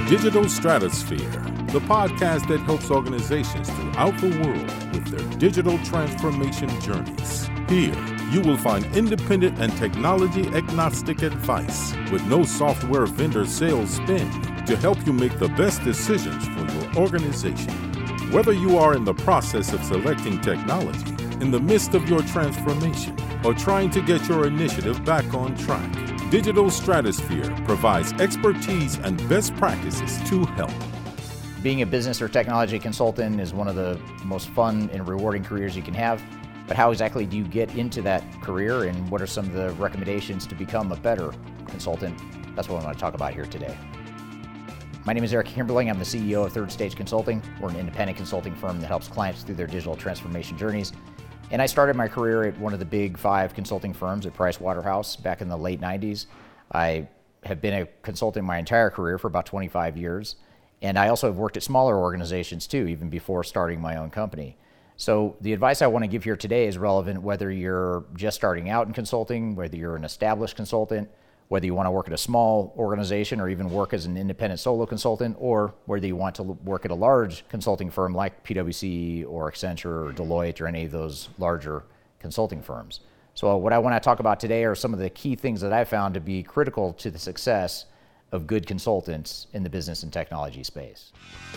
Digital Stratosphere, the podcast that helps organizations throughout the world with their digital transformation journeys. Here, you will find independent and technology-agnostic advice with no software vendor sales spin to help you make the best decisions for your organization. Whether you are in the process of selecting technology, in the midst of your transformation, or trying to get your initiative back on track, Digital Stratosphere provides expertise and best practices to help. Being a business or technology consultant is one of the most fun and rewarding careers you can have. But how exactly do you get into that career, and what are some of the recommendations to become a better consultant? That's what I want to talk about here today. My name is Eric Kimberling. I'm the CEO of Third Stage Consulting. We're an independent consulting firm that helps clients through their digital transformation journeys. And I started my career at one of the big 5 consulting firms at Price Waterhouse back in the late 90s. I have been a consultant my entire career for about 25 years. And I also have worked at smaller organizations too, even before starting my own company. So the advice I want to give here today is relevant whether you're just starting out in consulting, whether you're an established consultant, whether you want to work at a small organization or even work as an independent solo consultant, or whether you want to work at a large consulting firm like PwC or Accenture or Deloitte or any of those larger consulting firms. So what I want to talk about today are some of the key things that I found to be critical to the success of good consultants in the business and technology space.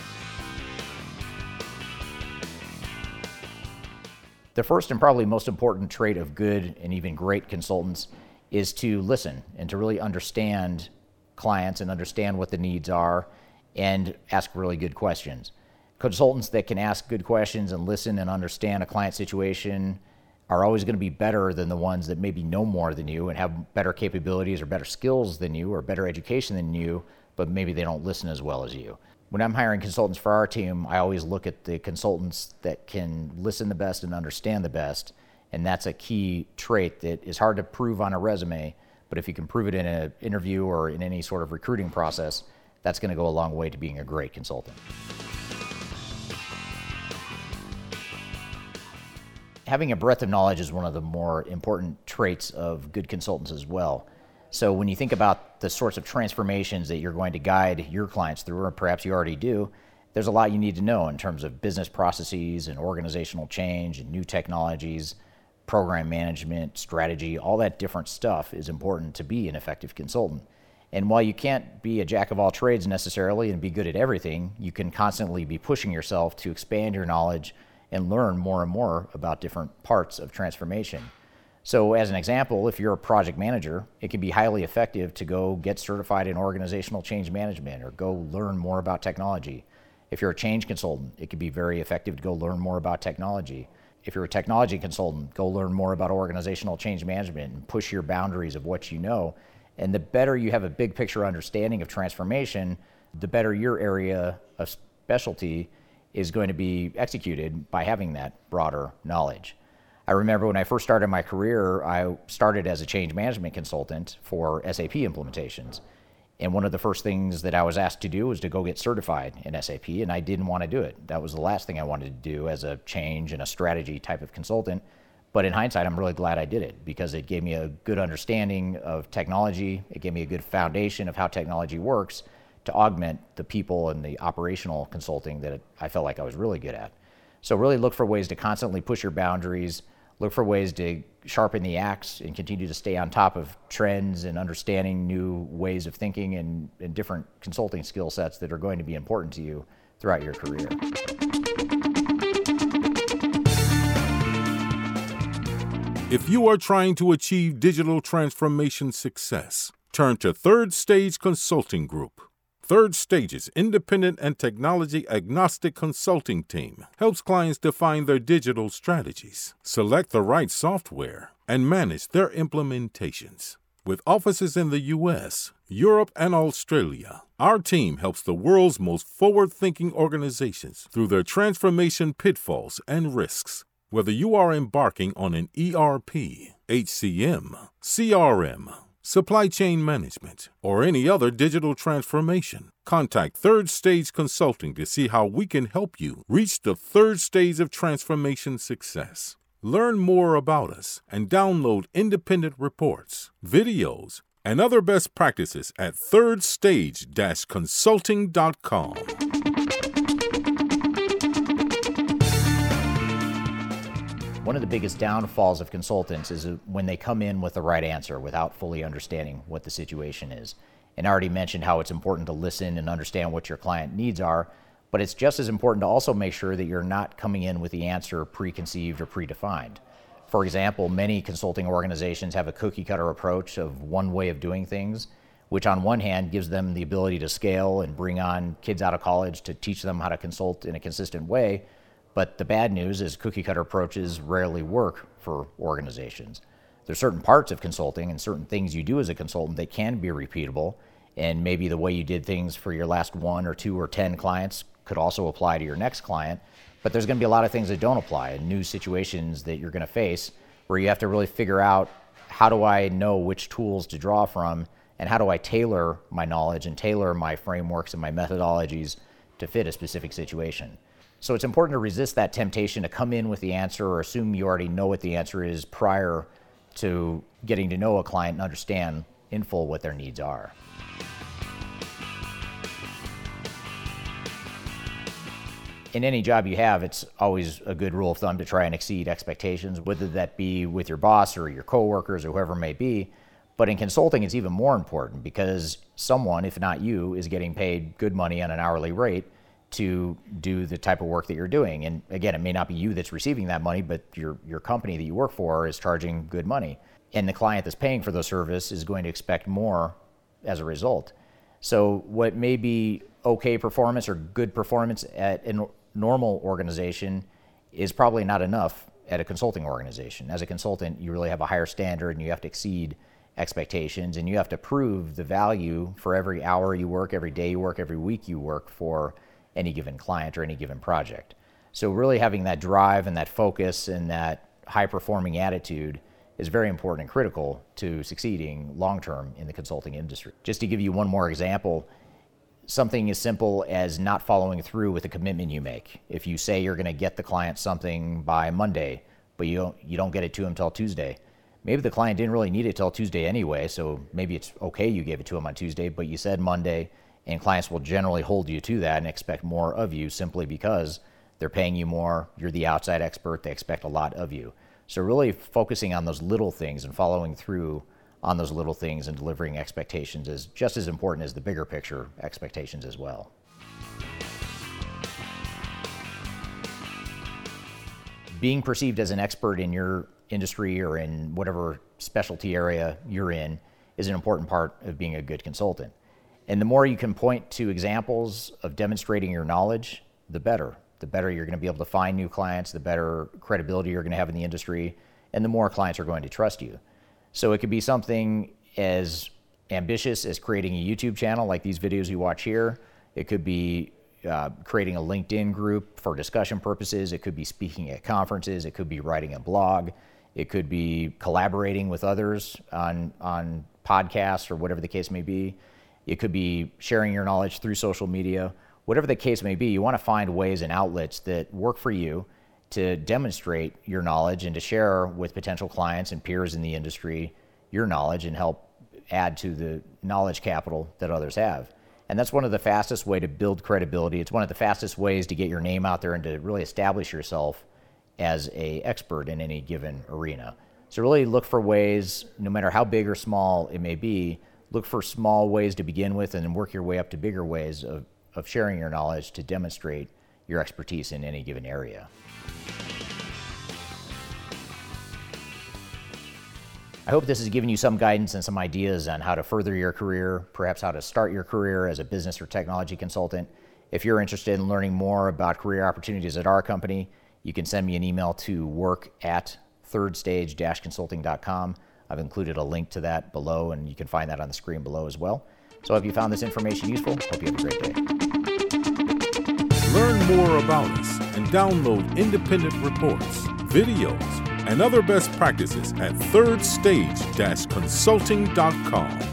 The first and probably most important trait of good and even great consultants is to listen and to really understand clients and understand what the needs are and ask really good questions. Consultants that can ask good questions and listen and understand a client situation are always going to be better than the ones that maybe know more than you and have better capabilities or better skills than you or better education than you, but maybe they don't listen as well as you. When I'm hiring consultants for our team, I always look at the consultants that can listen the best and understand the best. And that's a key trait that is hard to prove on a resume, but if you can prove it in an interview or in any sort of recruiting process, that's going to go a long way to being a great consultant. Having a breadth of knowledge is one of the more important traits of good consultants as well. So when you think about the sorts of transformations that you're going to guide your clients through, or perhaps you already do, there's a lot you need to know in terms of business processes and organizational change and new technologies, program management, strategy, all that different stuff is important to be an effective consultant. And while you can't be a jack of all trades necessarily and be good at everything, you can constantly be pushing yourself to expand your knowledge and learn more and more about different parts of transformation. So as an example, if you're a project manager, it can be highly effective to go get certified in organizational change management or go learn more about technology. If you're a change consultant, it can be very effective to go learn more about technology. If you're a technology consultant, go learn more about organizational change management and push your boundaries of what you know. And the better you have a big picture understanding of transformation, the better your area of specialty is going to be executed by having that broader knowledge. I remember when I first started my career, I started as a change management consultant for SAP implementations. And one of the first things that I was asked to do was to go get certified in SAP, and I didn't want to do it. That was the last thing I wanted to do as a change and a strategy type of consultant. But in hindsight, I'm really glad I did it because it gave me a good understanding of technology. It gave me a good foundation of how technology works to augment the people and the operational consulting that I felt like I was really good at. So really look for ways to constantly push your boundaries, look for ways to sharpen the axe and continue to stay on top of trends and understanding new ways of thinking and different consulting skill sets that are going to be important to you throughout your career. If you are trying to achieve digital transformation success, turn to Third Stage Consulting Group. Third Stage's independent and technology-agnostic consulting team helps clients define their digital strategies, select the right software, and manage their implementations. With offices in the U.S., Europe, and Australia, our team helps the world's most forward-thinking organizations through their transformation pitfalls and risks. Whether you are embarking on an ERP, HCM, CRM, supply chain management, or any other digital transformation, contact Third Stage Consulting to see how we can help you reach the third stage of transformation success. Learn more about us and download independent reports, videos, and other best practices at thirdstage-consulting.com. One of the biggest downfalls of consultants is when they come in with the right answer without fully understanding what the situation is. And I already mentioned how it's important to listen and understand what your client needs are, but it's just as important to also make sure that you're not coming in with the answer preconceived or predefined. For example, many consulting organizations have a cookie-cutter approach of one way of doing things, which on one hand gives them the ability to scale and bring on kids out of college to teach them how to consult in a consistent way. But the bad news is cookie-cutter approaches rarely work for organizations. There's certain parts of consulting and certain things you do as a consultant that can be repeatable, and maybe the way you did things for your last 1 or 2 or 10 clients could also apply to your next client. But there's going to be a lot of things that don't apply and new situations that you're going to face where you have to really figure out, how do I know which tools to draw from, and how do I tailor my knowledge and tailor my frameworks and my methodologies to fit a specific situation. So it's important to resist that temptation to come in with the answer or assume you already know what the answer is prior to getting to know a client and understand in full what their needs are. In any job you have, it's always a good rule of thumb to try and exceed expectations, whether that be with your boss or your coworkers or whoever it may be. But in consulting, it's even more important because someone, if not you, is getting paid good money on an hourly rate to do the type of work that you're doing. And again, it may not be you that's receiving that money, but your company that you work for is charging good money. And the client that's paying for the service is going to expect more as a result. So what may be okay performance or good performance at a normal organization is probably not enough at a consulting organization. As a consultant, you really have a higher standard and you have to exceed expectations, and you have to prove the value for every hour you work, every day you work, every week you work for any given client or any given project. So really having that drive and that focus and that high-performing attitude is very important and critical to succeeding long-term in the consulting industry. Just to give you one more example, something as simple as not following through with a commitment you make. If you say you're going to get the client something by Monday, but you don't get it to them till Tuesday, maybe the client didn't really need it till Tuesday anyway, so maybe it's okay you gave it to them on Tuesday, but you said Monday, and clients will generally hold you to that and expect more of you simply because they're paying you more, you're the outside expert, they expect a lot of you. So really focusing on those little things and following through on those little things and delivering expectations is just as important as the bigger picture expectations as well. Being perceived as an expert in your industry or in whatever specialty area you're in is an important part of being a good consultant. And the more you can point to examples of demonstrating your knowledge, the better. The better you're going to be able to find new clients, the better credibility you're going to have in the industry, and the more clients are going to trust you. So it could be something as ambitious as creating a YouTube channel like these videos you watch here. It could be creating a LinkedIn group for discussion purposes. It could be speaking at conferences. It could be writing a blog. It could be collaborating with others on podcasts or whatever the case may be. It could be sharing your knowledge through social media. Whatever the case may be, you want to find ways and outlets that work for you to demonstrate your knowledge and to share with potential clients and peers in the industry your knowledge and help add to the knowledge capital that others have. And that's one of the fastest ways to build credibility. It's one of the fastest ways to get your name out there and to really establish yourself as an expert in any given arena. So really look for ways, no matter how big or small it may be, look for small ways to begin with and then work your way up to bigger ways of sharing your knowledge to demonstrate your expertise in any given area. I hope this has given you some guidance and some ideas on how to further your career, perhaps how to start your career as a business or technology consultant. If you're interested in learning more about career opportunities at our company, you can send me an email to work@thirdstage-consulting.com. I've included a link to that below, and you can find that on the screen below as well. So if you found this information useful, hope you have a great day. Learn more about us and download independent reports, videos, and other best practices at thirdstage-consulting.com.